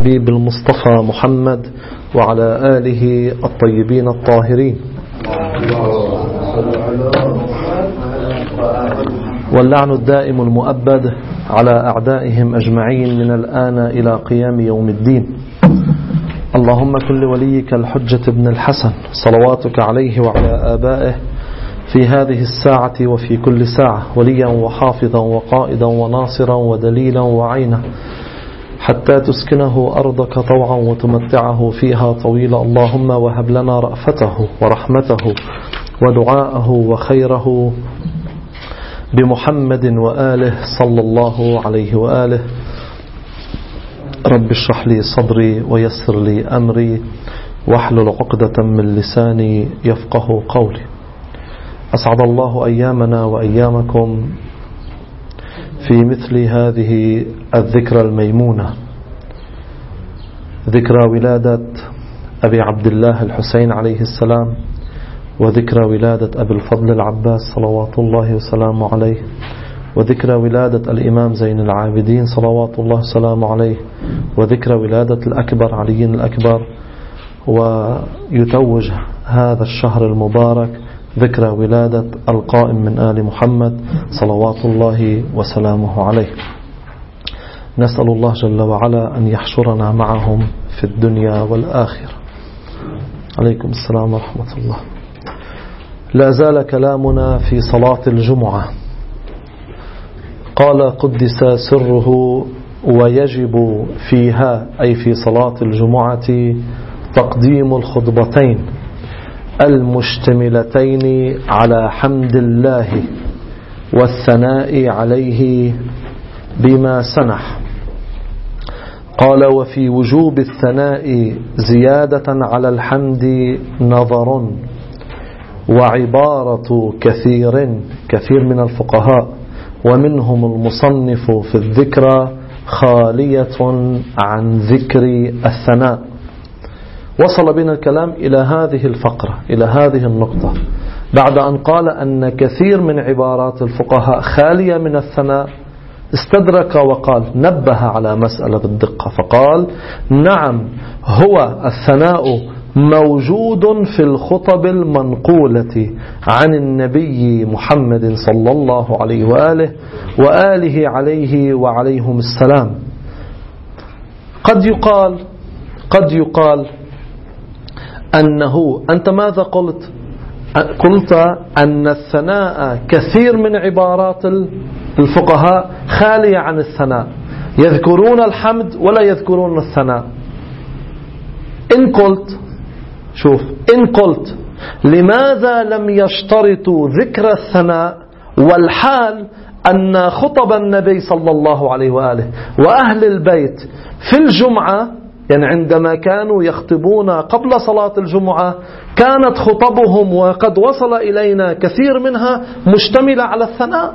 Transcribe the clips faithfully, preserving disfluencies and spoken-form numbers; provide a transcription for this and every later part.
الحبيب المصطفى محمد وعلى آله الطيبين الطاهرين، واللعن الدائم المؤبد على أعدائهم أجمعين من الآن إلى قيام يوم الدين. اللهم كن لوليك الحجة بن الحسن صلواتك عليه وعلى آبائه في هذه الساعة وفي كل ساعة وليا وحافظا وقائدا وناصرا ودليلا وعينا، حتى تسكنه أرضك طوعا وتمتعه فيها طويلا. اللهم وهب لنا رأفته ورحمته ودعاءه وخيره بمحمد وآله صلى الله عليه وآله. رب اشرح لي صدري ويسر لي أمري واحلل عقدة من لساني يفقه قولي. أسعد الله أيامنا وأيامكم في مثل هذه الذكرى الميمونة، ذكرى ولادة أبي عبد الله الحسين عليه السلام، وذكرى ولادة أبي الفضل العباس صلوات الله وسلامه عليه، وذكرى ولادة الإمام زين العابدين صلوات الله وسلامه عليه، وذكرى ولادة الأكبر علي الأكبر. ويتوج هذا الشهر المبارك ذكرى ولادة القائم من آل محمد صلوات الله وسلامه عليه. نسأل الله جل وعلا أن يحشرنا معهم في الدنيا والآخرة. عليكم السلام ورحمة الله. لا زال كلامنا في صلاة الجمعة. قال قدس سره: ويجب فيها أي في صلاة الجمعة تقديم الخطبتين المشتملتين على حمد الله والثناء عليه بما سنح. قال: وفي وجوب الثناء زيادة على الحمد نظر، وعبارة كثير كثير من الفقهاء ومنهم المصنف في الذكرى خالية عن ذكر الثناء. وصل بنا الكلام إلى هذه الفقرة، إلى هذه النقطة، بعد أن قال أن كثير من عبارات الفقهاء خالية من الثناء. استدرك وقال، نبه على مسألة بالدقة، فقال: نعم، هو الثناء موجود في الخطب المنقولة عن النبي محمد صلى الله عليه وآله وآله عليه وعليهم السلام. قد يقال قد يقال أنه أنت ماذا قلت؟ قلت أن الثناء كثير من عبارات الفقهاء خالية عن الثناء، يذكرون الحمد ولا يذكرون الثناء. إن قلت شوف إن قلت لماذا لم يشترطوا ذكر الثناء، والحال أن خطب النبي صلى الله عليه وآله وأهل البيت في الجمعة، يعني عندما كانوا يخطبون قبل صلاة الجمعة، كانت خطبهم وقد وصل إلينا كثير منها مشتملة على الثناء،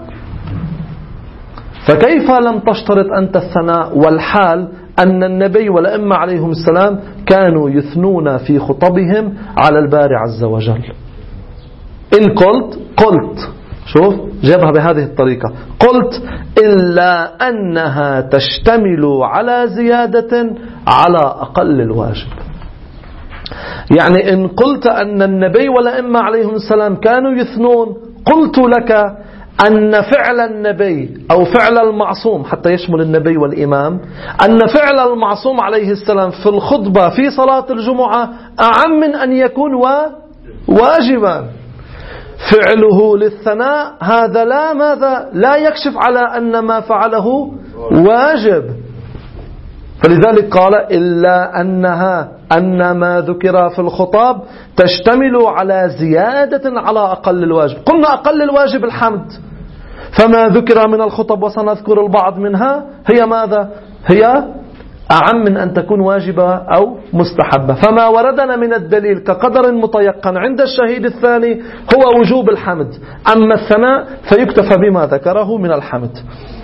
فكيف لم تشترط أنت الثناء والحال أن النبي والأئمة عليهم السلام كانوا يثنون في خطبهم على الباري عز وجل؟ إن قلت قلت شوف جابها بهذه الطريقة، قلت إلا أنها تشتمل على زيادة على أقل الواجب. يعني إن قلت أن النبي والأئمة عليهم السلام كانوا يثنون، قلت لك أن فعل النبي أو فعل المعصوم، حتى يشمل النبي والإمام، أن فعل المعصوم عليه السلام في الخطبة في صلاة الجمعة أعم من أن يكون واجبا. فعله للثناء هذا لا ماذا لا يكشف على أن ما فعله واجب. فلذلك قال: إلا أنها أن ما ذكر في الخطاب تشتمل على زيادة على أقل الواجب. قلنا أقل الواجب الحمد، فما ذكر من الخطب وسنذكر البعض منها هي ماذا؟ هي أعم من أن تكون واجبة أو مستحبة. فما وردنا من الدليل كقدر متيقن عند الشهيد الثاني هو وجوب الحمد، أما الثناء فيكتفى بما ذكره من الحمد.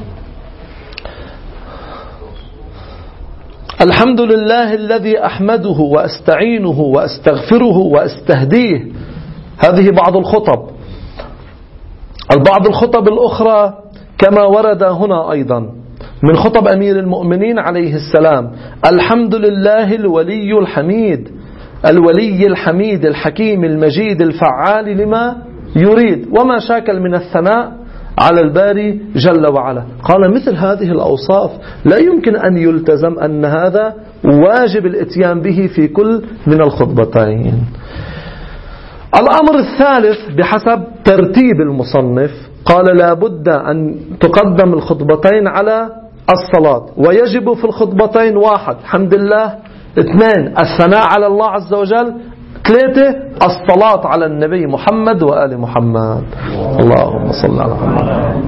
الحمد لله الذي أحمده وأستعينه وأستغفره وأستهديه. هذه بعض الخطب. البعض الخطب الأخرى كما ورد هنا أيضا من خطب أمير المؤمنين عليه السلام: الحمد لله الولي الحميد، الولي الحميد الحكيم المجيد الفعال لما يريد، وما شاكل من الثناء على الباري جل وعلا. قال: مثل هذه الأوصاف لا يمكن أن يلتزم أن هذا واجب الاتيان به في كل من الخطبتين. الأمر الثالث بحسب ترتيب المصنف، قال: لا بد أن تقدم الخطبتين على الصلاة، ويجب في الخطبتين: واحد حمد الله، اثنين الثناء على الله عز وجل، ثلاثة الصلاة على النبي محمد وآل محمد. اللهم صل على محمد.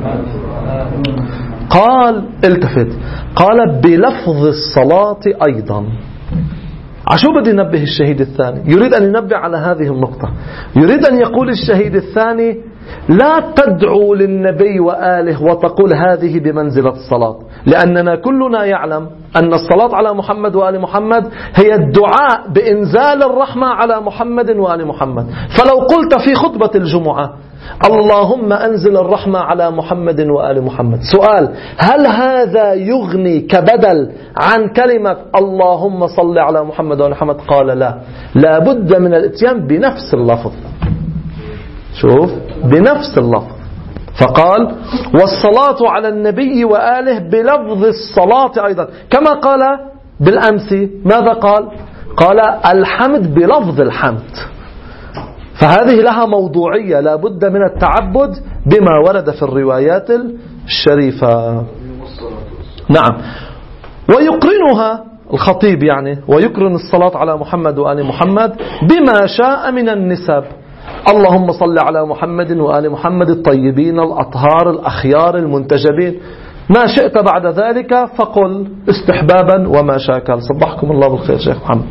قال التفت، قال: بلفظ الصلاة أيضا. عشو بدي ينبه الشهيد الثاني؟ يريد أن ينبه على هذه النقطة. يريد أن يقول الشهيد الثاني: لا تدعو للنبي وآله وتقول هذه بمنزلة الصلاة، لأننا كلنا يعلم أن الصلاة على محمد وآل محمد هي الدعاء بإنزال الرحمة على محمد وآل محمد. فلو قلت في خطبة الجمعة: اللهم أنزل الرحمة على محمد وآل محمد، سؤال: هل هذا يغني كبدل عن كلمة اللهم صل على محمد وآل محمد؟ قال: لا، لا بد من الاتيان بنفس اللفظ. شوف، بنفس اللفظ. فقال: والصلاة على النبي وآله بلفظ الصلاة أيضا، كما قال بالأمس. ماذا قال؟ قال: الحمد بلفظ الحمد. فهذه لها موضوعية، لا بد من التعبد بما ورد في الروايات الشريفة. نعم. ويقرنها الخطيب يعني، ويقرن الصلاة على محمد وآل محمد بما شاء من النسب: اللهم صل على محمد وآل محمد الطيبين الأطهار الأخيار المنتجبين، ما شئت بعد ذلك فقل استحبابا وما شاكل. صبحكم الله بالخير شيخ محمد.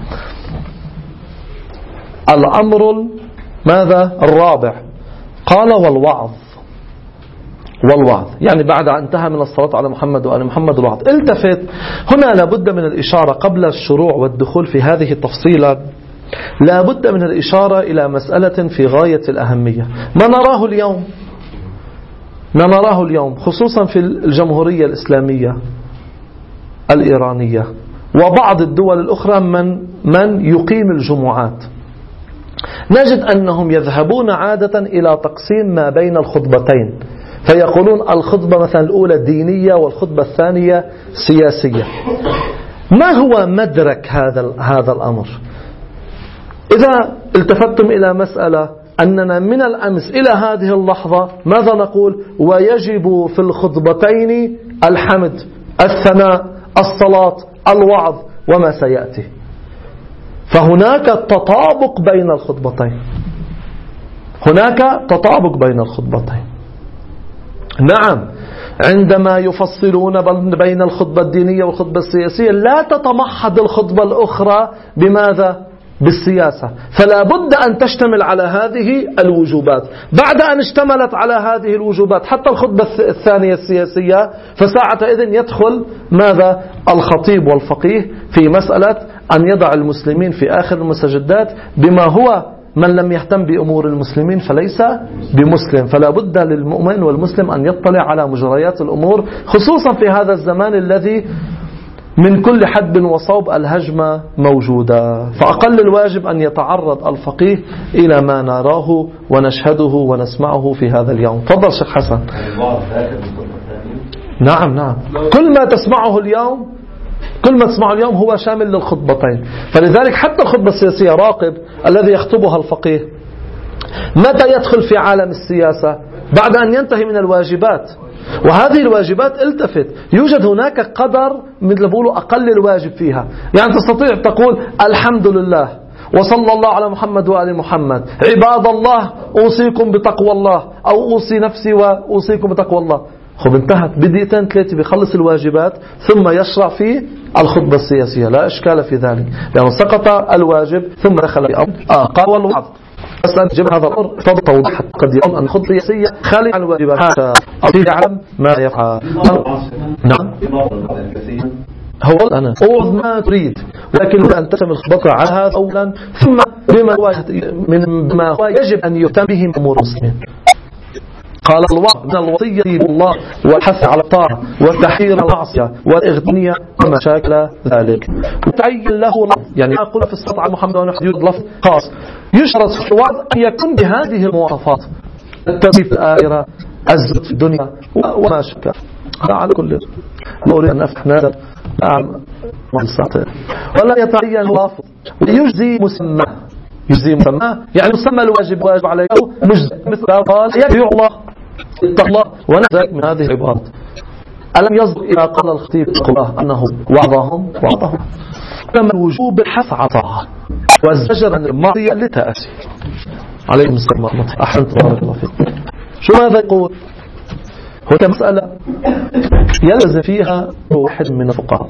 الأمر ماذا الرابع؟ قال: والوعظ. والوعظ يعني بعد أن انتهى من الصلاة على محمد وآل محمد الوعظ. التفت، هنا لابد من الإشارة قبل الشروع والدخول في هذه التفصيلة، لا بد من الإشارة إلى مسألة في غاية الأهمية. ما نراه اليوم ما نراه اليوم خصوصا في الجمهورية الإسلامية الإيرانية وبعض الدول الأخرى من من يقيم الجمعات، نجد أنهم يذهبون عادة إلى تقسيم ما بين الخطبتين، فيقولون الخطبة مثلا الأولى دينية والخطبة الثانية سياسية. ما هو مدرك هذا هذا الأمر؟ إذا التفتتم إلى مسألة أننا من الأمس إلى هذه اللحظة ماذا نقول؟ ويجب في الخطبتين الحمد، الثناء، الصلاة، الوعظ، وما سيأتي. فهناك تطابق بين الخطبتين، هناك تطابق بين الخطبتين. نعم، عندما يفصلون بين الخطبة الدينية والخطبة السياسية لا تتمحض الخطبة الأخرى بماذا؟ بالسياسة، فلا بد أن تشتمل على هذه الوجوبات. بعد أن اشتملت على هذه الوجوبات حتى الخطبة الثانية السياسية، فساعة إذن يدخل ماذا؟ الخطيب والفقيه في مسألة أن يضع المسلمين في آخر المستجدات بما هو من لم يهتم بأمور المسلمين فليس بمسلم. فلا بد للمؤمن والمسلم أن يطلع على مجريات الأمور، خصوصا في هذا الزمان الذي من كل حدب وصوب الهجمة موجودة. فأقل الواجب أن يتعرض الفقيه إلى ما نراه ونشهده ونسمعه في هذا اليوم. تفضل شيخ حسن. نعم نعم، كل ما تسمعه اليوم كل ما تسمعه اليوم هو شامل للخطبتين. فلذلك حتى الخطبة السياسية راقب الذي يخطبها الفقيه متى يدخل في عالم السياسة؟ بعد أن ينتهي من الواجبات. وهذه الواجبات التفت، يوجد هناك قدر مثل بقولوا أقل الواجب فيها. يعني تستطيع تقول الحمد لله وصلى الله على محمد وآل محمد، عباد الله أوصيكم بتقوى الله، أو أوصي نفسي وأوصيكم بتقوى الله. خب انتهت بدقيقتين ثلاثة بيخلص الواجبات ثم يشرع في الخطبة السياسية، لا إشكال في ذلك، لأنه سقط الواجب ثم دخل في أمر آخر. والوعظ أصلا جب هذا الأمر توضح قد يكون أن الخطبة السياسية خالية عن الواجبات حتى يعلم ما يفعل. نعم، هو أنا أوض ما تريد، ولكن أن تشمل الخطبة على هذا أولا، ثم بما هو من ما هو يجب أن يهتم به أمور المسلمين. قال الوعظ من الوصية بالله والحث على الطاعة وتحرير المعصية والإغنية ومشاكل ذلك. وتعين له لفظ، يعني أقول في السطع محمد ونحن لفظ خاص يشرط في الوعظ أن يكون بهذه المواصفات: التوفيق في الآخرة، الزهد في الدنيا وما شكل. على كل لا أريد أن أفتح نادر ولا يتعين لفظ ويجزي مسمى، يجزي مسمى يعني مسمى الواجب واجب عليه مجزي، مثل قال يدعو الله اتق الله ونحذك من هذه العبارات. ألم يصدق إذا قال الخطيب الله أنه وعظهم وعظهم كما وجوب الحث على طاعة والزجر عن المعصية للتأسي. عليكم السلام ورحمة الله. أحسنت بارك الله فيكم. شو ماذا يقول؟ هناك مسألة يلزم فيها واحد من الفقهاء: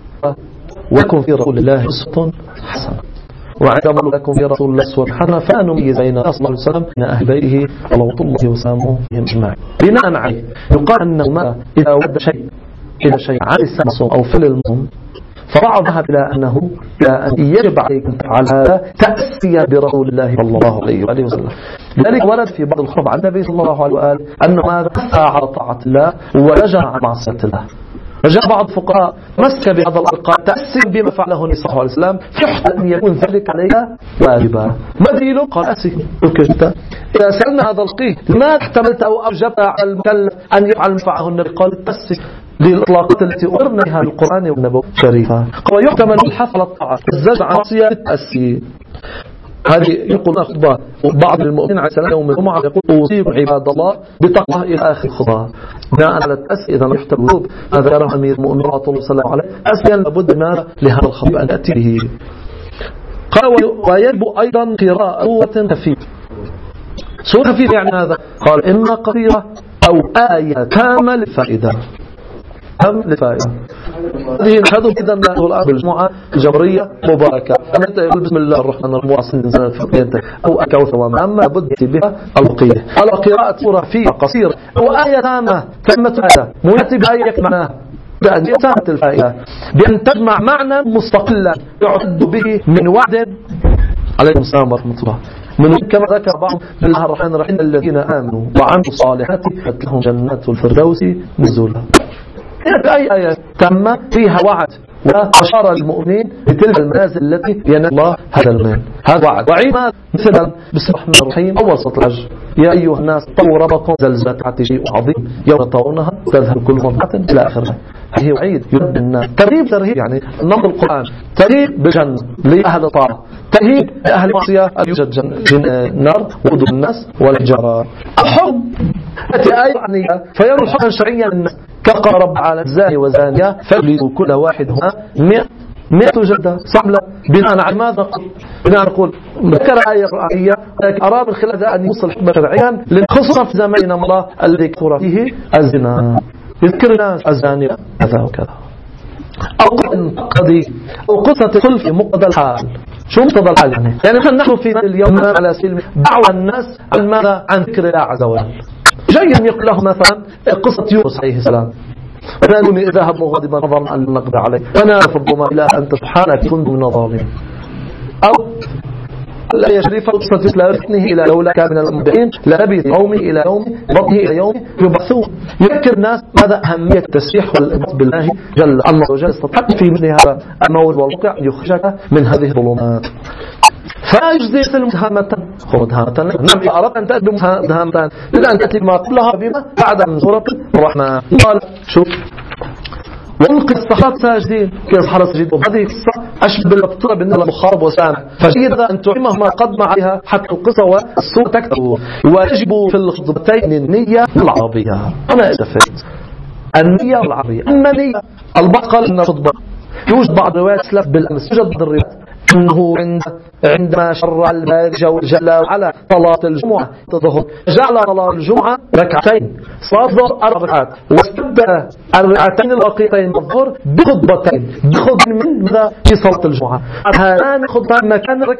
ويكون في رسول الله أسوة حسنة، وعندما لكم في رسول الله أسوة حسنة فنميز بين صلى الله عليه وسلم من أهل بيته صلوات الله وسلامه أجمعين. بناء عليه يقال أنه ما إذا ود شيء إلى شيء عن السمسم أو فل المهم فبعض ذهب إلى أنه يجب عليكم على هذا تأسيا برسول الله صلى الله عليه وسلم. لذلك ورد في بعض الخطب عن النبي صلى الله عليه وآله أنه ماذا أسعى على طاعة الله ورجع عن معصية الله. رجع بعض الفقهاء مسك بهذا الألقاب تأسيا بما فعله النبي صلى الله عليه وسلم فيحتمل أن يكون ذلك عليك واجبا. ما دليله؟ قال أسي وكشت. إذا سألنا هذا القيه لماذا احتملت أو أرجبت على المكلف أن يفعل ما فعله النبي؟ قال أسي للإطلاقات التي أمرنا بها القرآن والنبوة الشريفة. قال يحتمل الحث على الطاعة الزجر عن معصية التأسي. هذه يقول أخطباء بعض المؤمنين على سلام يوم الجمعة يقول أوصيكم عباد الله بتقوى إلى آخر الخطبة. بناء على التأسي إذا يحتمل الوضوء هذا يرى أمير المؤمنين صلى الله عليه وسلم عليه أسيا لابد من لهذا الخطبة أن تأتي به. قال ويجب أيضا قراءة سورة خفيفة. سورة خفيفة يعني هذا قال إما قصيرة أو آية كاملة للفائدة هم للفائدة. هذه نحن إذا نقول الآن بالجمعة الجبرية مباركة أنت يقول بسم الله الرحمن الرحيم واصل سنة فقينتك أو أكوث وما أما بدت بها البقية على قراءة سورة فيها قصيرة أو آية تامة كلمة آية مؤتي بآية معناها بأن يتامت الفائدة بأن تجمع معنى مستقلا يعد به من وعد. عليكم السلام ورحمة الله. من كما ذكر بعض بالله الرحمن الرحيم الذين آمنوا وعملوا الصالحات لهم جنات الفردوس نزولا. بأي آية تم فيها وعد وأشار المؤمنين بتلك المنازل التي ينال الله هذا المال. هذا وعد وعيما مثلا بسم الله الرحمن الرحيم أول سطر الحج يا أيها الناس طوروا ربكم زلزلة شيء عظيم يوم ترونها تذهب كل مرضعة إلى آخرها. هي وعيد يرد الناس ترهيب ترهيب يعني نمط القرآن ترهيب بالجنة لأهل الطاعة ترهيب لأهل المعصية أن يوجد جنة نار وقود الناس والحجارة. الحكم التي آية عنية فيرى حكما شرعيا للناس كقال رب على الزاني وزانية فاجلدوا كل واحد هنا مئة جلدة صملة. بناء على ماذا نقول؟ بناء نقول ذكر آية قرآنية لكن أراد من خلال أن يوصل حكمة شرعيا لخصوصا في زماننا الله الذي كثر فيه الزنا يذكر الناس الزاني كذا وكذا أو قضي أو قصة تدخل في مقتضى الحال. شو مقتضى الحال يعني؟ يعني نحن في اليوم على سبيل دعوة الناس عن ماذا؟ عن ذكر الله عز وجل. جاي يقول له مثلا قصة يونس عليه السلام فنادوني إذا هب غاضبا نظرا أن نقضي عليه فنادى ربما إلى أنت سبحانك كنت من الظالمين. أو لا يشرف قصة لا يفتنه إلى لولا كان من المبعين لنبي يومي إلى يوم بطنه إلى يوم يبثون. يذكر الناس ماذا أهمية التسبيح والإنس بالله جل الله وجل استطاع في مثل هذا الموت والواقع يخرجك من هذه الظلمات. فيجزي سلم مدهامة مدهامة نعم أردت أن تأتي مدهامة إلا أن تأتي ما قبلها بما بعد من سورة الرحمن. قال شوف وانقذ الصحابة ساجدين كيف الصحابة ساجدين وهذه القصة أشبه بالمقطوع بين المخارب وسامع فجيدا أن تعلمه ما قدم عليها حتى القصة والسورة تكتب ويجب في الخطبتين النية والعربية. أنا أستفدت النية والعربية. أما النية البعض قال أن الخطبة يوجد بعض روايات سلف بالأمس يوجد بعض الروايات أنه عند عندما شرع الباري جل على صلاة الجمعة تظهر جعل صلاة الجمعة ركعتين صلاة الظهر أربع ركعات واستبدل الركعتين الباقيتين الظهر بخطبتين بخطبة من ماذا في صلاة الجمعة. هذان خطبتان مكان ركعة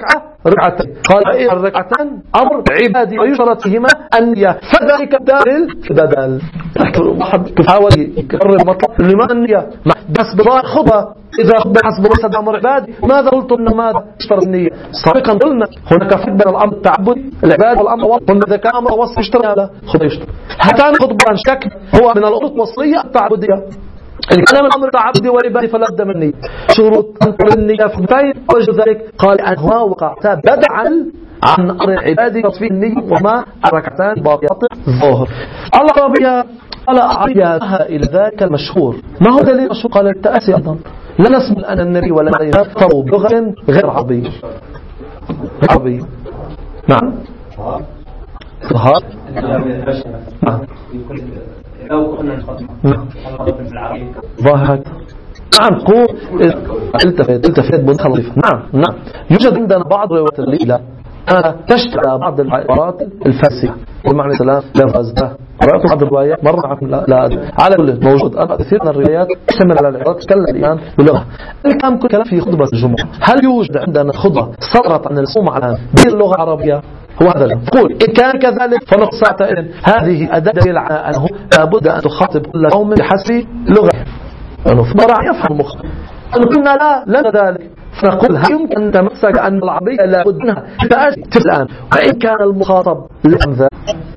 ركعتين. قال إيه الركعتان أمر عبادي ويشترط فيهما النية، فذلك بدل بدل. واحد حاول يكرر المطلب لما النية بس بضاع خطبة، إذا خطبة حسب مسد أمر عبادي ماذا قلت إن ماذا اشترط النية؟ سابقا قلنا هناك فرق بين الأمر التعبدي العبادي والأمر وصف، قلنا إذا كان أمر وصف يشترط هذا خطبة يشترط. هاتان خطبان شكل هو من الأمور الوصفية التعبدية، إن كان من أمر تعبدي وعبادي فلا بد من النية. شروط النية في متين وجه ذلك قال أنها وقعتا بدعا عن أمر عبادي تصفيه النية وما الركعتان باقيات الظهر. الله ربيها قال أعريها إلى ذلك المشهور. ما هو دليل المشهور؟ قال التأسي أيضا لا نسمع أن النبي ولا يفطروا بلغة غير عربية عربية. نعم ظهر نعم لو كنا نخطب بالعربي ظاهر نعم قول التفت التفت بنخلص. نعم نعم يوجد عندنا بعض روايات الليلة أنا تشترى بعض العبارات الفاسدة بمعنى سلام لفظ ده قرأت بعض الروايات مرة معكم لا, لا على كل موجود أنا كثير من الروايات تشتمل على العبارات تكلم الإمام باللغة. الكلام كل كلام في خطبة الجمعة. هل يوجد عندنا خطبة صدرت عن الصوم على باللغة العربية؟ هو هذا يقول إن كان كذلك فنقص إذن هذه أداة دليل على أنه لابد أن تخاطب كل قوم بحسب لغة أنه فرع يفهم مخ. أن كنا لا لنا ذلك فنقول هل يمكن أن تمسك أن العربية لابد منها تأتي الآن وإن كان المخاطب لم ذلك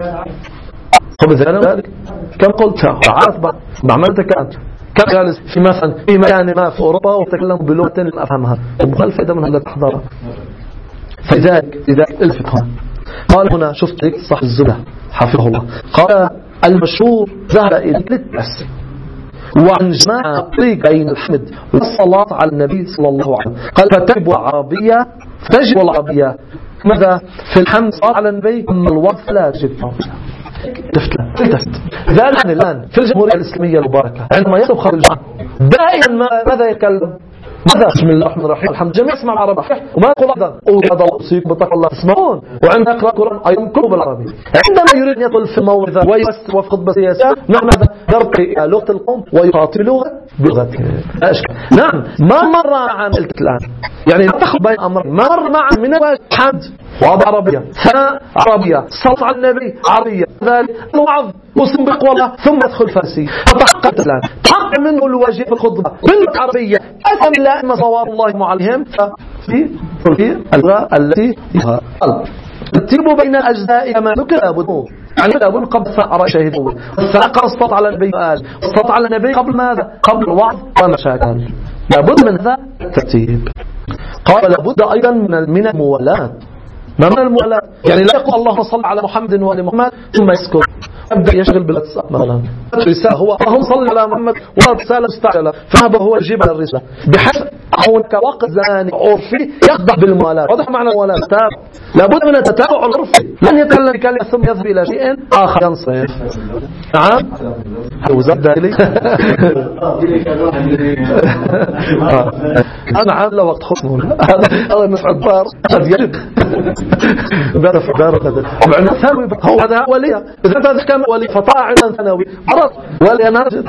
خب ذلك كم قلت عارف بعملت كانت كم جالس في مثلا في مكان ما في أوروبا وتكلم بلغة لم أفهمها مخالفة إذا من هذا التحضار. فلذلك إذا الفتهم قال هنا شفت لك صح الزبدة حفظه الله قال المشهور ذهب إلى للتأسي وعن جماعة طريق بين الحمد والصلاة على النبي صلى الله عليه وسلم قال فتجب العربية تجب العربية ماذا في الحمد صلاة على النبي أما الوقف لا تجب تفت تفت ذلك الآن في الجمهورية الإسلامية المباركة عندما يخطب خطيب الجمعة دائما ماذا يتكلم ماذا بسم الله الرحمن الرحيم الحمد جميع اسمع العربي وما يقول هذا هذا أوصيك بتقوى الله تسمعون وعندما يقرأ القرآن أيضا كله بالعربي. عندما يريد أن يطل في الموعظة ويفسر وفي خطبة سياسية نعم هذا يرقي إلى لغة القوم ويقاتلوها بلغته. نعم ما مر عن الآن يعني لا تخلط بين أمر مر مع من الحمد وهذا عربية ثناء عربية صلاة على النبي عربية ذلك الوعظ وسم بقوى الله ثم يدخل فارسي فتحققت الآن تحقق منه الواجب في الخطبة باللغة العربية أفهم الله إما صواب الله عليهم في في الأجزاء التي ترتيب بين الأجزاء كما ذكر لابد يعني لابد قبل ثأر شهدوا والثأر الصلاة على النبي قال الصلاة على النبي قبل ماذا قبل الوعظ ومشاكل لابد من هذا الترتيب. قال لابد أيضا من من الموالاة. ما من الموالاة يعني لا يقول اللهم صل على محمد وعلى محمد ثم يسكت يبدأ يشغل بالواتساب مثلا رسالة هو اللهم صل على محمد ورسالة مستعجلة فهذا هو يجيب على الرسالة بحيث هناك وقت زمني عرفي يخضع بالموالاة. واضح معنى الموالاة لابد من التتابع العرفي لن يتكلم بكلمة ثم يذهب إلى شيء آخر ينصرف. نعم وزاد لي أنا عامل وقت خصم هذا نفع الدار قد يجب بارف دار قدر معنى ثانوي هو هذا ولي إذا هذا كان ولي فطاع عن ثانوي عرض ولي نرجد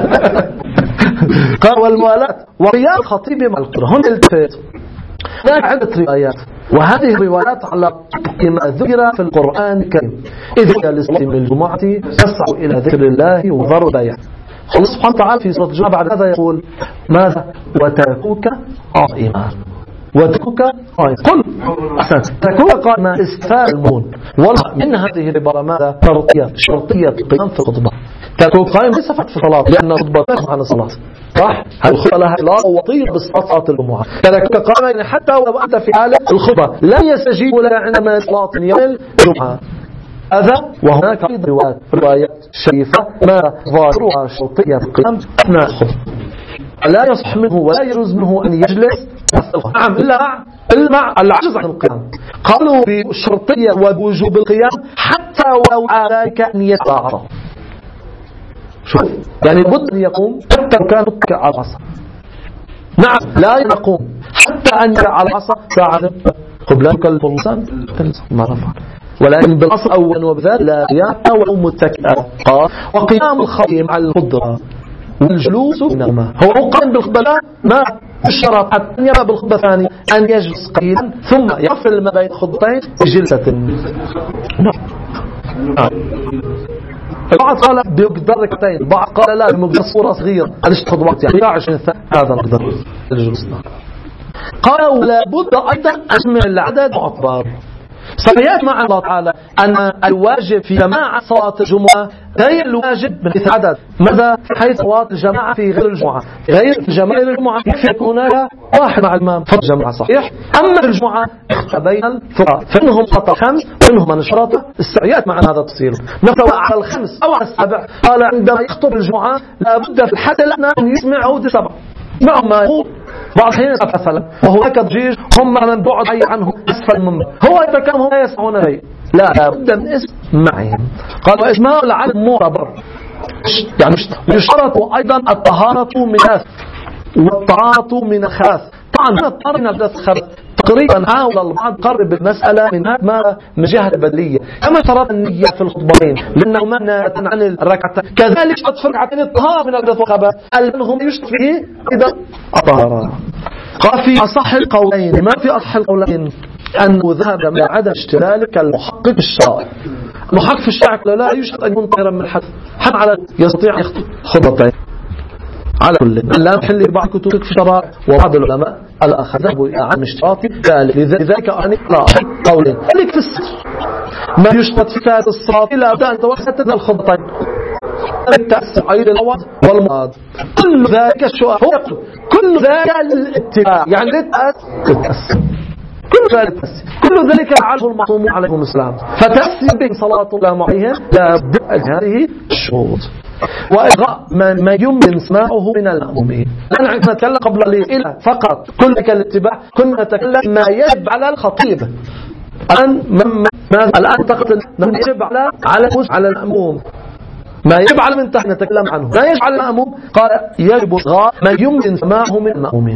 قال والموالاة وقيام الخطيب مع القرآن التفت هناك عدة روايات وهذه الروايات على ما ذكر في القرآن الكريم إذ جالس من الجمعة تسعوا إلى ذكر الله وذروا البيع. الله سبحانه وتعالى في سورة الجمعة بعد هذا يقول ماذا وتركوك قائما وتركوك قائما قل أحسن تركوك قائما استفهام ومن هذه العبارة ماذا شرطية شرطية القيام في الخطبة. تركوك قائما ليس فقط في الصلاة لأن الخطبة تسمع عن الصلاة صح الخطبة لها لا وطير بالصلاة الجمعة تركوك قائما حتى ولو أنت في حالة الخطبة لن يستجيب لك عندما صلاة يوم الجمعة هذا. وهناك أيضا روايات روايات شريفة ما ظاهرها شرطية القيام أثناء الخطبة لا يصح منه ولا يجوز منه أن يجلس نعم إلا مع مع العجز عن القيام. قالوا بشرطية ووجوب القيام حتى ولو عليك أن يتعرض شوف يعني بد أن يقوم حتى لو كان متكئ على العصا نعم لا يقوم حتى أن يقع على العصا بعد قبل أن يكلف الإنسان ما رفع ولكن بالأصل أولا وبذلك لا قيام ولو متكئا. وقيام الخطيب على القدرة والجلوس إنما هو قائم بالخطبة ما الشرط حتى يرى بالخطبة الثانية أن يجلس قليلا ثم يقفل ما بين الخطبتين بجلسة. البعض قال بمقدار ركعتين، البعض قال لا بمقدار صورة صغيرة هذا تأخذ وقت يعني عشرين ثانية هذا مقدار الجلسة. قالوا لابد أيضا أسمع العدد معتبر. سيأتي مع الله تعالى أن الواجب في جماعة صلاة الجمعة غير الواجب من حيث العدد. ماذا؟ حيث صلاة الجماعة في غير الجمعة غير الجماعة الجمعة يكفي يكون هناك واحد مع الإمام فرد جماعة صحيح. أما في الجمعة بين الفقهاء فإنهم شرط خمس وإنهم من شرط السعيات مع هذا التفصيل. مثلا على الخمس أو على السبع قال عندما يخطب الجمعة لابد في الحد الأدنى أن يسمع عود سبع معهم ما يقول بعض حين مثلا وهناك ضجيج هم من بعد أي عنه أسفل منه هو يتكلم هم لا يسمعون به لا لابد من اسمعهم. قال وإسماع العدد معتبر يعني يشترط أيضا الطهارة من الخبث والطهارة من الخبث. طبعا الطهارة من الخبث تقريبا حاول البعض قرب المسألة من هذا من جهة البدلية كما شرط النية في الخطبتين لأنه منع عن الركعتين كذلك شرط في الركعتين الطهارة من الخبث والخبث أنهم يشترط فيه إذا الطهارة. قال في أصح القولين ما في أصح القولين أنه ذهب من عدم اشتراك المحقق الشرعي. المحقق في الشرع لا يشترط أن يكون طاهرا من الحدث حتى على يستطيع يخطب خطبتين على كل لا محل بعض كتب في الشرع وبعض العلماء الآخر ذهبوا إلى عدم اشتراط لذلك أن يقرأ قولين ذلك في السر ما يشترط في ساعة الصلاة إلا أبدا أن توسط الخطبتين التأسف عيد الأوض والمراد كل ذلك الشؤال هو يقول كل ذلك الاتباع يعني للتأسف كل ذلك كل ذلك عليه المعصوم عليهم السلام فتأسف به صلاة الله عليهم لابد هذه الشروط وإغراء ما يمكن سماعه من المأمومين. لأن نتكلم قبل الإله فقط كل ذلك الاتباع كنا نتكلم ما يجب على الخطيب الآن الآن تقتل يجب على على على المأموم ما يجب على من تحت نتكلم عنه لا يجب على المأموم قال يجب إغراء ما يمكن سماعه من المأمومين.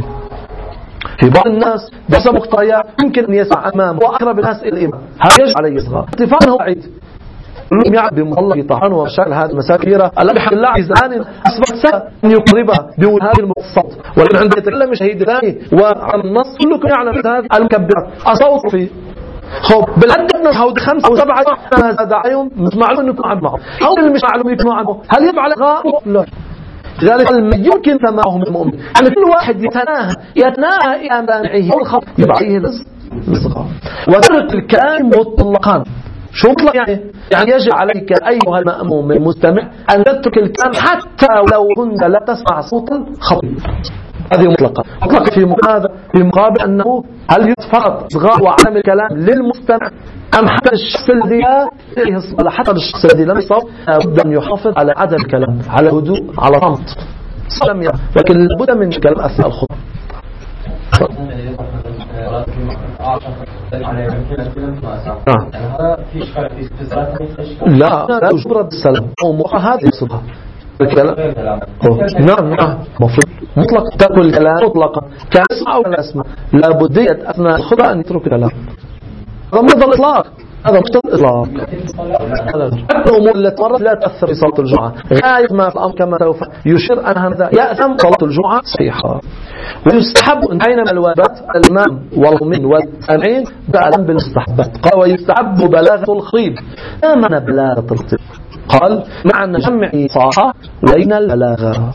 في بعض الناس بسبب مقتضيات يمكن أن يسمع أمامه وأقرب الناس إلى الإمام هذا يجب عليه إصغاء اتفاقا هو بعيد لم يعد بمصلى طحن ومشاكل هذه المسائل كثيرة التي بحق الله عز وجل أصبحت سهل أن يقربها بول هذه المقصات ولكن عند يتكلم شهيد ثاني وعلى النص كلكم يعلم هذه المكبرات أصوت فيه خب بالعدد هود خمسة وسبعة هذا داعيهم مش معلوم أنكم عن معهم أو مش معلوم يكونوا عنه هل يفعل إغراء؟ لا. لذلك يمكن سماعهم المؤمن يعني كل واحد يتناهى يتناهى إلى مانعه والخط يبعيه الإصغاء وترك الكلام مطلقا. شو مطلق يعني؟ يعني يجب عليك أيها المأموم المستمع أن تترك الكلام حتى لو كنت لا تسمع صوت الخطيب هذه مطلقة. مطلق في مقابل في مقابل أنه هل يتفرض إصغاء وعدم الكلام للمستمع أم حتى الشخص الذي لا حتى الشخص الذي لم يصاب لابد أن يحافظ على عدم الكلام على هدوء على صمت سلام يعني. لكن لابد من كلام أثناء الخطبة. لا لا يجبر السلام أو مخاهد يصبها الكلام نعم نعم مفروض مطلق تأكل الكلام مطلقا كاسمع أو لا أسمع لابد أثناء الخطبة أن يترك الكلام هذا مطلق الإطلاق هذا مطلق الإطلاق. الأمور التي مرت لا تأثر في صلاة الجمعة غاية ما في الأمر كما سوف يشير أن هذا يأثم صلاة الجمعة صحيحة. ويستحب أينما الواجبات الإمام والمؤمن والسامعين بعلم بالمستحبات. قال ويستحب بلاغة الخطيب. ما معنى بلاغة الخطيب؟ قال معنى جمع صاحة بين البلاغة.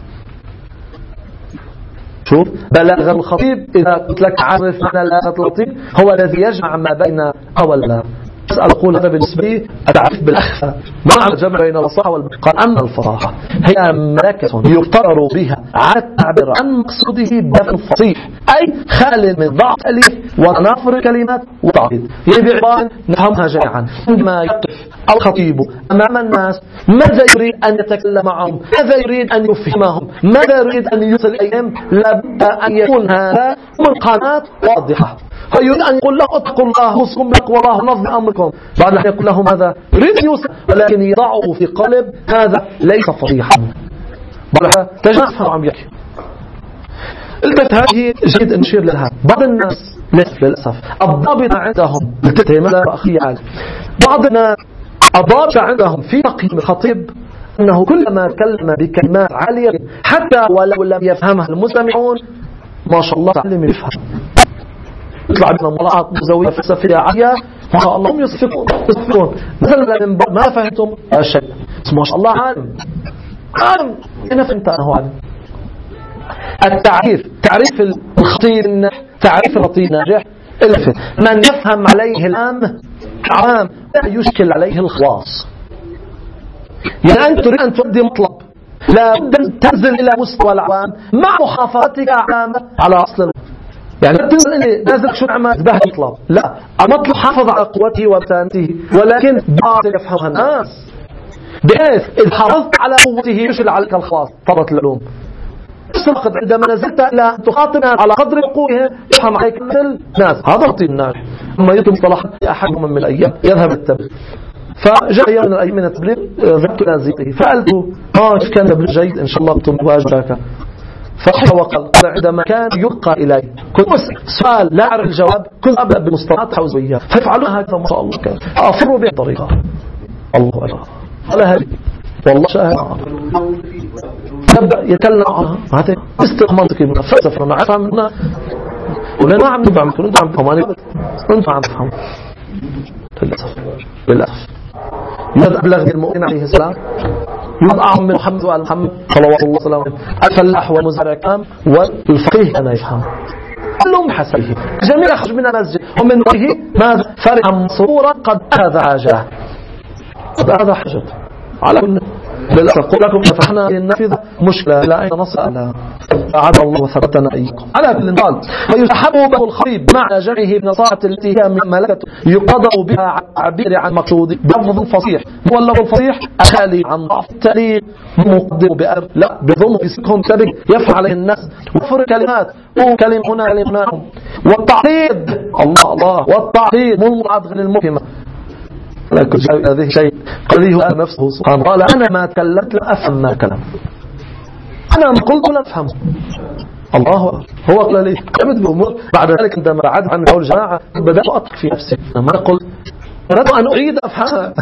شوف بلاغة الخطيب إذا قلت لك عرف معنى بلاغة الخطيب هو الذي يجمع ما بين أولا أسأل أقول هذا بالنسبة لي أتعرف بالأخفى معنى جمع بين الصحة والبلاغة. قال أن الفصاحة هي ملكة يفترر بها على التعبير عن مقصوده بلفظ فصيح أي خال من ضعف أليف وتنافر الكلمات وتعقيد. يعني بعبارة نفهمها جميعا عندما يقف الخطيب أمام الناس ماذا يريد أن يتكلم معهم ماذا يريد أن يفهمهم ماذا يريد أن يصل إليهم لابد أن يكون هذا من قناة واضحة. فيريد أن يقول له اتقوا الله وصوم بتقوى الله نظم أمركم بعد أن يقول لهم هذا يريد أن يوصل ولكن يضعه في قلب هذا ليس فضيحا بعد تجنفر عم يحكي. قلت هذه جيد نشير لها. بعض الناس للأسف الضابط عندهم التتهم لا أخي عالي بعض الناس الضابط عندهم في تقييم الخطيب أنه كلما كلم بكلمات عالية حتى ولو لم يفهمها المستمعون ما شاء الله تعلم يفهم، يطلع لنا مراعاة مزوية فلسفية عالية ما شاء الله هم يصفقون يصفقون مثلا ما فهمتم الشيء ما شاء الله عالم عالم أنا فهمت أنه عالم. التعريف تعريف الخطير الناجح تعريف الخطير الناجح الفت من يفهم عليه العام عام لا يشكل عليه الخواص. يعني أنت تريد أن تؤدي مطلب لا بد أن تنزل إلى مستوى العوام مع محافظتك على أصل يعني تنزل نازل شو عما تبه مطلب لا المطلب حافظ على قوته وبتانته ولكن باطل يفهمها الناس بحيث إذا حافظت على قوته يشكل عليك الخواص طبط العلوم. عندما نزلت إلى أن تخاطبنا على قدر عقولهم يفهم عليك مثل ناس هذا خطير الناجح. أما يطلب مصطلحات أحدهم من الأيام يذهب التبليغ فجاء يوم من الأيام من التبليغ ذهبت إلى زيته فقلته آه كان تبليغ جيد إن شاء الله أنتم واجبك فحكى وقال عندما كان يلقى إلي كنت سؤال لا أعرف الجواب كنت أبدأ بمصطلحات حوزوية فافعلوا هكذا ما شاء الله كان أفر به طريقة الله أكبر على هذه والله شاهد يبدأ يتكلم عنها هذا استقام منطقي من الفلسفة أنا أفهم منها ولا ما عم نفهم كل أنت عم تفهم أنا أنت عم تفهم للأسف للأسف يد أبلغ المؤمن عليه السلام يد أعظم من محمد وآل محمد صلوات الله وسلامه الفلاح والمزارع كام والفقيه أنا يفهم كلهم حسبه جميع خرج من المسجد ومن وجهه ماذا فرحا مسرورا قد أخذ حاجة قد أخذ حاجة على كل بالأسف قل لكم فتحنا النافذة مشكلة لا أين نصل أعاد الله وثبتنا إياكم على كل قال فيسحب به الخطيب مع جمعه بنصاعة التي هي من ملكته يقضى بها عن عبير عن مقصود بلفظ فصيح هو اللفظ الفصيح أخالي عن ضعف التأليف مقدم بأر لا بضم فيسكهم سبق يفعل عليه الناس وفر كلمات وكلم هنا كلم هناهم والتعقيد الله الله والتعقيد ملمعات غير المفهمة لكن هذه شيء قال له نفسه سبحانه قال أنا ما تكلمت لا أفهم ما كلام أنا ما قلت لا أفهم الله هو قال لي بعد ذلك عندما بعد عن قول الجماعة بدأت أطلق في نفسي ما قلت أردت أن أعيد أفهمها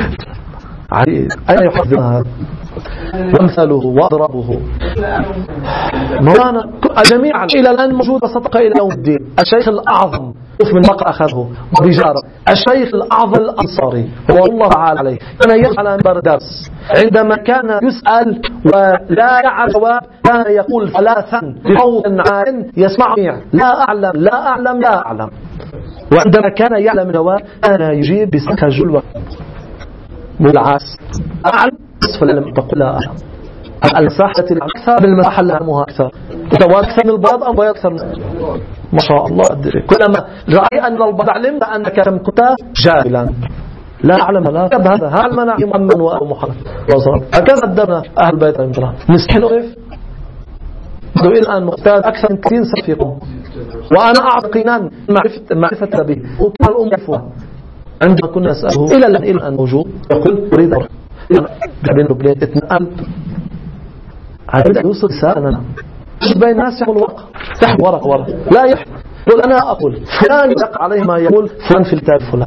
أين يحفظها وامثاله واضربه مولانا جميعا إلى الآن موجود صدق إلى يوم الدين الشيخ الأعظم من مقر أخذه بجارة الشيخ الأعظم الأنصاري هو الله تعالى عليه كان يسأل عن درس عندما كان يسأل ولا يعرف جواب كان يقول ثلاثا بصوت عال يسمع لا أعلم لا أعلم لا أعلم وعندما كان يعلم الجواب كان يجيب بسكج الوقت بالعاس أعلم فلم تقل لا أعلم المساحة الأكثر بالمساحة اللي أعلمها أكثر سواء أكثر من البعض أو أكثر من ما شاء الله أدري كلما رأي أن البعض علمت أنك كم كنت جاهلا لا أعلم لا هذا هل منع محمد ومحمد هكذا أدبنا أهل بيت المدرسة مسكين أعرف بدو الآن مختار أكثر من ثلاثين سنة في قوم وأنا أعتقنا معرفة معرفة به وكان الأم يفوها عندما كنا نسأله إلى الآن إلى الآن موجود يقول أريد أروح بين ربلين اتنقل عدد يوصل ساعة بين الناس يقول ورق تحت ورق ورق لا يحب يقول أنا أقول فلان يقع عليه ما يقول فلان في الكتاب فلان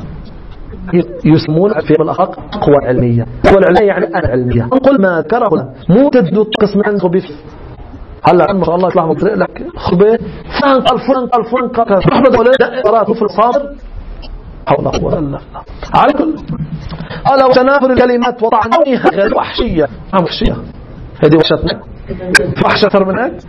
يسمون في الأخلاق قوة علمية قوة علمية يعني أنا علمية نقول ما ذكره فلان مو تدو قسم عن خبيث هلا ما شاء الله يطلع مطرق لك خبيث فلان قال فلان قال فلان قال محمد ولد قراءته في الصادر حول قوة الله على كل قال وتنافر الكلمات وطعنونها غير وحشية عم وحشية هذه وحشتنا وحشة أكثر من هيك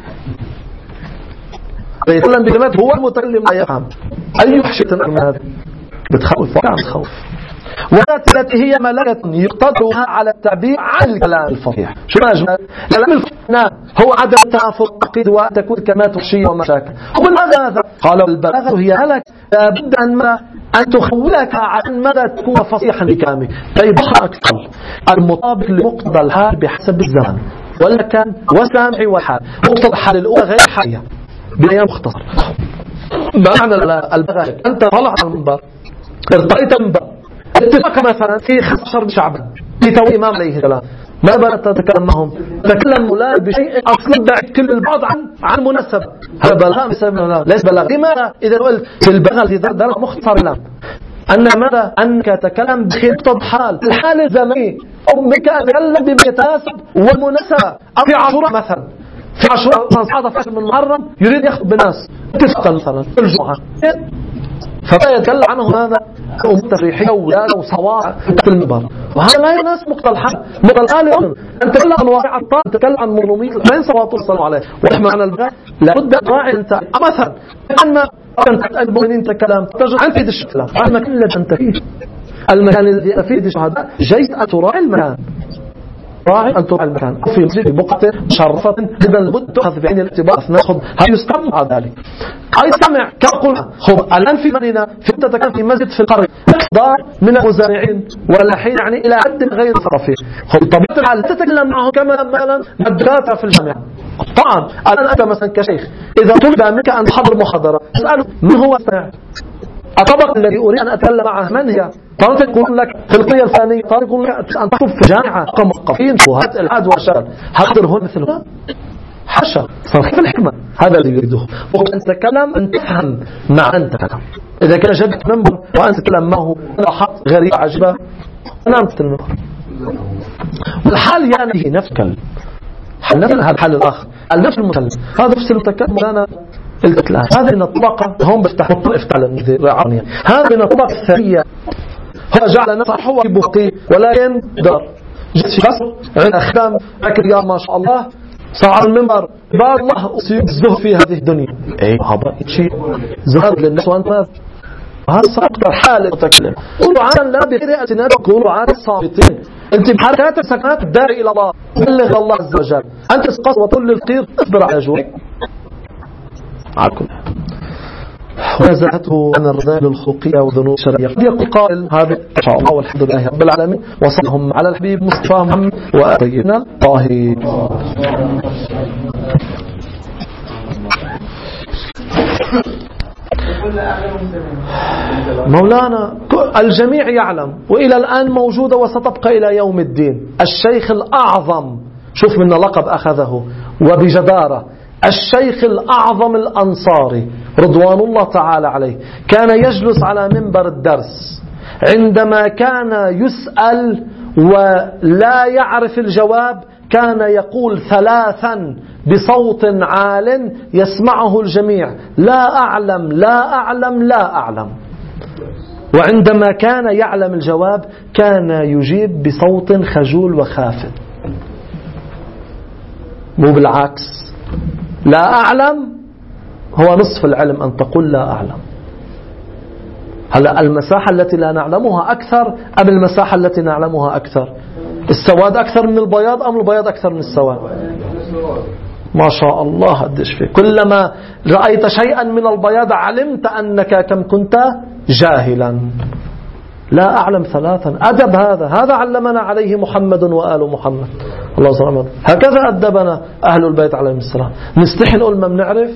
يتكلم بكلمات هو المتكلم لا يفهم أي وحشة من هذا بتخوف وكان تخوف وذات التي هي ملكة يقتضها على التعبير عن الكلام الفصيح شو ماجنا الكلام الفصيح هو عدم التنافر عقيد وتكون كلمات وحشية ومشاكل وماذا هذا قال البلاغة هي هلك لابد أن ما أن تخولك عن مدى تكون فصيحا بكلامك أي بحر أكثر المطابق لمقتضى الحال بحسب الزمن ولا كان وسامع والحال مقتضى الحال الأولى غير حالية بنيان مختصر معنى البلاغة أنت طلع على المنبر ارتقيت المنبر اتفق مثلا في خمسة عشر شعبا في تو إمام عليه السلام ما بدأت تتكلم معهم تكلم مولاد بشيء أصلا بعد كل البعض عن عن مناسبة هذا بلاغ بسبب ليس بلاغ لماذا إذا قلت في البلاغ في ذلك مختصر لهم أن ماذا أنك تتكلم بخطة حال الحال الزمني أو بك تتكلم بمتاسب والمناسبة أو في عاشوراء مثلا في عاشوراء صعد في من محرم يريد يخطب بالناس اتفاقا مثلا في الجمعة، فلا يتكلم عنه هذا أمور تفريحية وولادة وصواع في المنبر، وهذا لا يناسب مقتل الحال. مقتل الحال أن تتكلم عن واقع الطاعة، تتكلم عن منظومية ما ينصوات والسلام عليه ورحمة عن الباب. لابد راعي أنت مثلا أن أنت المؤمنين تكلم تجد عن فيد الشكلام عن مكان الذي أنت فيه، المكان الذي فيه الشهداء جيد أن تراعي المكان، راعي أن تراعي المكان. في مسجد بقعة مشرفة إذا لابد تأخذ بعين الاعتبار ناخذ هل يستمع على ذلك. أي سمع كقول خب الآن في مدينة في تتكلم في مسجد في القرية دار من المزارعين ولا حين يعني إلى حد غير ثقافي، خب طبيعة الحال تتكلم معه كما مثلا الدكاترة في الجامعة. طبعا الآن أنت مثلا كشيخ إذا طلب منك أن تحضر محاضرة اسأله من هو السمع الطبق الذي أريد أن أتكلم معه من هي؟ طبعا تقول لك في القرية الفلانية، طبعا يقول لك أن تكتب في جامعة موقفين وهذا العاد والشغل هقدر هون مثله حشا صرف الحكمة هذا اللي يريده. وأن تتكلم أن تفهم مع أن تتكلم. إذا كان جدك منبر وأن تتكلم معه حق غريب عجبة نامت المنبر. والحال يعني نفس الكلام نفس هذا الحال الآخر النفس المتكلم هذا نفس المتكلم أنا الإطلاق. هذه من الطبقة هم بفتح افتح للرعانية. هذه من الطبقة الثانية هو جعل نفسه هو بقي ولكن دار جت في مصر عند أخدام أكد يا ما شاء الله صعد المنبر بار الله الزهد في هذه الدنيا. أي هذا شيء زهد للناس وأنت هذا صدق الحال المتكلم. قولوا عادا لا بقراءة قولوا عادا صامتين. أنت بحركات السكنات الدار إلى الله بلغ الله عز وجل. أنت اسقط وطل القير اصبر على جوعك عاركم. ونزعته عن الرذائل الخلقية وذنوب الشرعية. قد يقول قائل هذا إن شاء الله والحمد لله رب العالمين وصلهم على الحبيب مصطفى محمد وأطيبنا الطاهرين. مولانا الجميع يعلم وإلى الآن موجودة وستبقى إلى يوم الدين. الشيخ الأعظم شوف من لقب أخذه وبجدارة الشيخ الأعظم الأنصاري رضوان الله تعالى عليه كان يجلس على منبر الدرس عندما كان يسأل ولا يعرف الجواب كان يقول ثلاثا بصوت عال يسمعه الجميع لا أعلم لا أعلم لا أعلم. وعندما كان يعلم الجواب كان يجيب بصوت خجول وخافت مو بالعكس. لا أعلم هو نصف العلم أن تقول لا أعلم. هلا المساحة التي لا نعلمها أكثر أم المساحة التي نعلمها أكثر؟ السواد أكثر من البياض أم البياض أكثر من السواد؟ ما شاء الله قديش فيه. كلما رأيت شيئا من البياض علمت أنك كم كنت جاهلا. لا أعلم ثلاثا أدب هذا هذا علمنا عليه محمد وآل محمد الله سلامه. هكذا أدبنا أهل البيت عليهم السلام. نستحي نقول ما بنعرف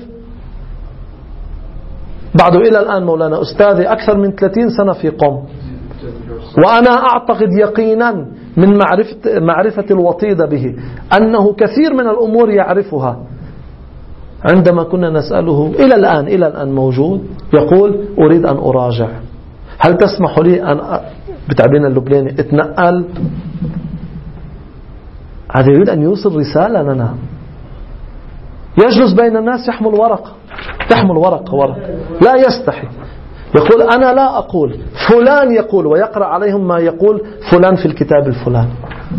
بعده. إلى الآن مولانا أستاذي أكثر من ثلاثين سنة في قم وأنا أعتقد يقينا من معرفة, معرفة الوطيدة به أنه كثير من الأمور يعرفها. عندما كنا نسأله إلى الآن إلى الآن موجود يقول أريد أن أراجع. هل تسمح لي أن بتعبيرنا اللبناني اتنقل؟ هذا يريد أن يوصل رسالة لنا. يجلس بين الناس يحمل ورقة يحمل ورقة ورقة لا يستحي يقول أنا لا أقول فلان يقول ويقرأ عليهم ما يقول فلان في الكتاب الفلاني.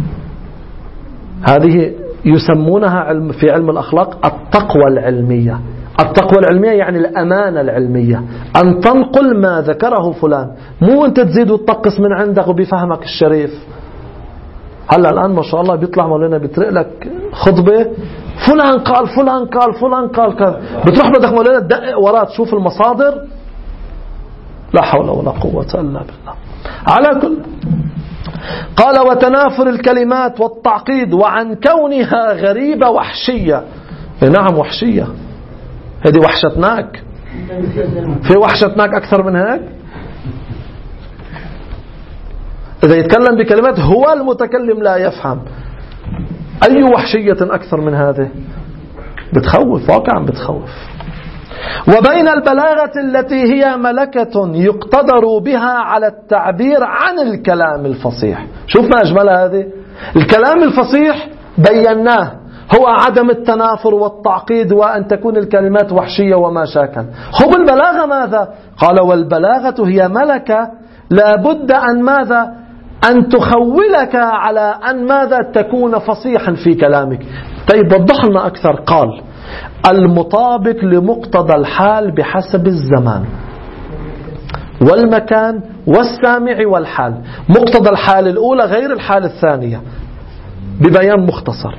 هذه يسمونها علم في علم الأخلاق التقوى العلمية. التقوى العلمية يعني الأمانة العلمية أن تنقل ما ذكره فلان مو أنت تزيد وتطقس من عندك وبفهمك الشريف. هلا الآن ما شاء الله بيطلع مولانا بيطرق لك خطبة فلان قال فلان قال فلان قال قال بتروح بدك مولانا تدقق وراه تشوف المصادر. لا حول ولا قوة إلا بالله. على كل قال وتنافر الكلمات والتعقيد وعن كونها غريبة وحشية. نعم وحشية. هذه وحشتناك. في وحشتناك أكثر من هيك؟ إذا يتكلم بكلمات هو المتكلم لا يفهم أي وحشية أكثر من هذه؟ بتخوف واقعا بتخوف. وبين البلاغة التي هي ملكة يقتدر بها على التعبير عن الكلام الفصيح. شوف ما أجمل هذه. الكلام الفصيح بيناه هو عدم التنافر والتعقيد وأن تكون الكلمات وحشية وما شاكل. هو البلاغة ماذا؟ قال والبلاغة هي ملكة لابد أن ماذا؟ أن تخولك على أن ماذا؟ تكون فصيحا في كلامك. طيب وضح لنا أكثر. قال المطابق لمقتضى الحال بحسب الزمان والمكان والسامع والحال. مقتضى الحال الأولى غير الحال الثانية ببيان مختصر.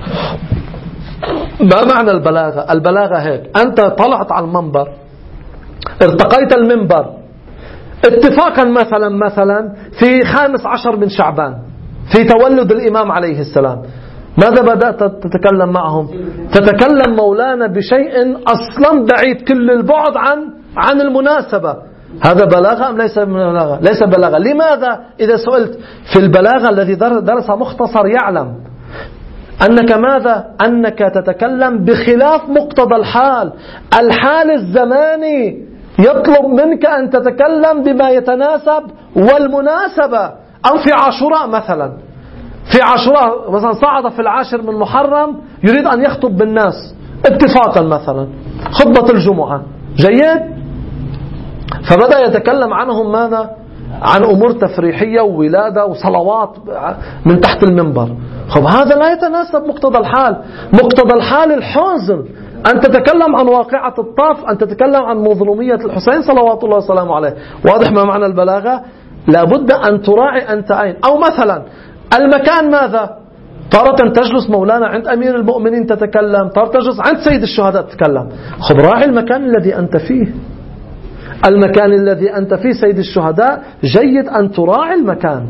ما معنى البلاغة؟ البلاغة هيك: أنت طلعت على المنبر، ارتقيت المنبر اتفاقا مثلا مثلا في خامس عشر من شعبان في تولد الإمام عليه السلام، ماذا بدأت تتكلم معهم؟ تتكلم مولانا بشيء أصلا بعيد كل البعد عن عن المناسبة. هذا بلاغة أم ليس بلاغة؟ ليس بلاغة. لماذا؟ إذا سئلت في البلاغة الذي درس مختصر يعلم أنك ماذا؟ أنك تتكلم بخلاف مقتضى الحال. الحال الزماني يطلب منك أن تتكلم بما يتناسب والمناسبة. أو في عاشوراء مثلا، في عاشوراء مثلا صعد في العاشر من محرم يريد أن يخطب بالناس اتفاقا مثلا خطبة الجمعة، جيد؟ فبدأ يتكلم عنهم ماذا؟ عن أمور تفريحية وولادة وصلوات من تحت المنبر. خب هذا لا يتناسب مقتضى الحال. مقتضى الحال الحزن، أن تتكلم عن واقعة الطاف، أن تتكلم عن مظلومية الحسين صلوات الله وسلامه عليه. واضح ما معنى البلاغة؟ لابد أن تراعي أنت أين. أو مثلا المكان ماذا؟ تارة تجلس مولانا عند أمير المؤمنين تتكلم، تارة تجلس عند سيد الشهداء تتكلم. خب راعي المكان الذي أنت فيه. المكان الذي أنت فيه سيد الشهداء جيد أن تراعي المكان،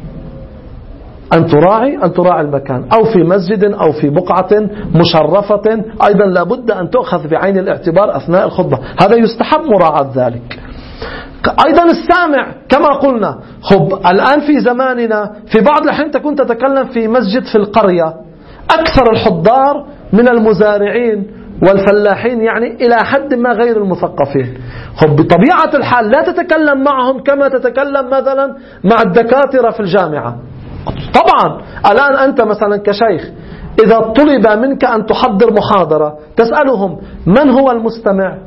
أن تراعي أن تراعي المكان. أو في مسجد أو في بقعة مشرفة أيضا لابد أن تأخذ بعين الاعتبار أثناء الخطبة. هذا يستحب مراعاة ذلك. أيضا السامع كما قلنا. خب الآن في زماننا في بعض الأحيان تكون تتكلم في مسجد في القرية، أكثر الحضار من المزارعين والفلاحين، يعني إلى حد ما غير المثقفين. خب بطبيعة الحال لا تتكلم معهم كما تتكلم مثلا مع الدكاترة في الجامعة. طبعا الآن أنت مثلا كشيخ إذا طلب منك أن تحضر محاضرة تسألهم من هو المستمع؟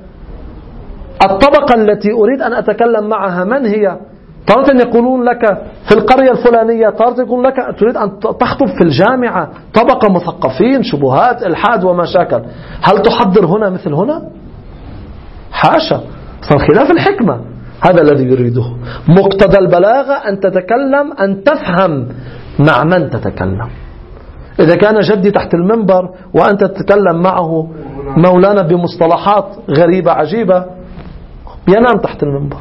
الطبقة التي أريد أن أتكلم معها من هي؟ تارة يقولون لك في القرية الفلانية، تارة يقول لك تريد أن تخطب في الجامعة، طبقة مثقفين، شبهات، إلحاد ومشاكل. هل تحضر هنا مثل هنا؟ حاشا، صار خلاف الحكمة. هذا الذي يريده. مقتضى البلاغة أن تتكلم، أن تفهم مع من تتكلم. إذا كان جدي تحت المنبر وأنت تتكلم معه مولانا بمصطلحات غريبة عجيبة ينام تحت المنبر.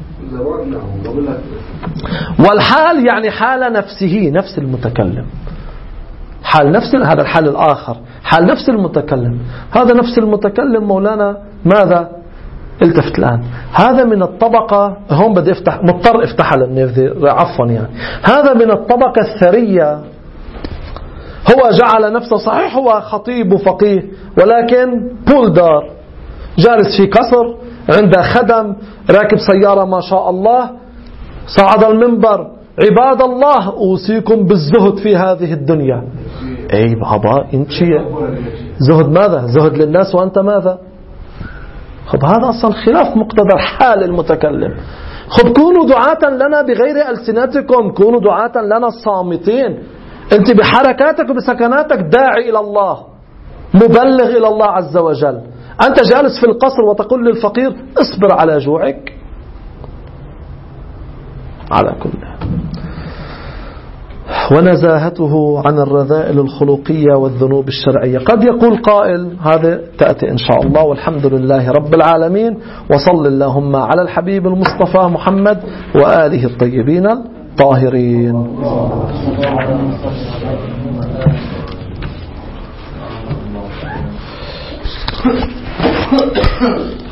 والحال يعني حال نفسه، نفس المتكلم. حال نفس هذا الحال الآخر، حال نفس المتكلم. هذا نفس المتكلم مولانا ماذا؟ التفت الآن. هذا من الطبقة، هون بدي افتح، مضطر افتحها لأني عفوا يعني. هذا من الطبقة الثرية. هو جعل نفسه صحيح هو خطيب وفقيه، ولكن بولدار جالس في قصر عنده خدم، راكب سيارة ما شاء الله، صعد المنبر: عباد الله أوصيكم بالزهد في هذه الدنيا. أي بابا انت زهد ماذا؟ زهد للناس وأنت ماذا؟ خب هذا أصلا خلاف مقتضى الحال المتكلم. خب كونوا دعاة لنا بغير ألسنتكم، كونوا دعاة لنا الصامتين. أنت بحركاتك وبسكناتك داعي إلى الله، مبلغ إلى الله عز وجل. أنت جالس في القصر وتقول للفقير اصبر على جوعك. على كل ونزاهته عن الرذائل الخلقية والذنوب الشرعية. قد يقول قائل هذا تأتي إن شاء الله، والحمد لله رب العالمين، وصل اللهم على الحبيب المصطفى محمد وآله الطيبين الطاهرين.